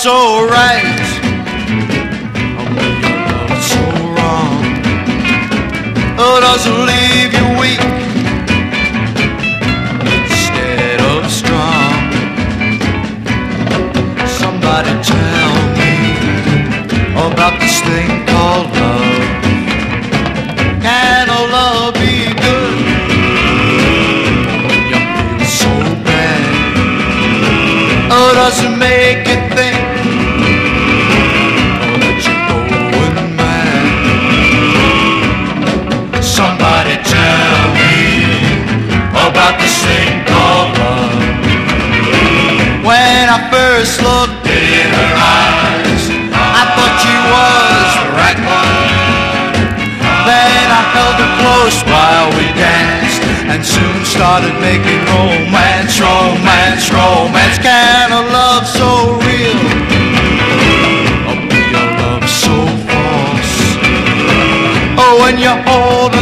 so right, or when your love's so wrong? Oh, does it leave you weak instead of strong? Somebody tell me about this thing called love. Can a love be good when you feel so bad? Oh, does it make you think that you're going mad? Somebody tell me about this thing called love. When I first looked in her eyes, I thought she was the right one. Then I held her close while we danced, and soon started making romance, romance, romance. Can a love so real, or be a love so false? Oh, when you hold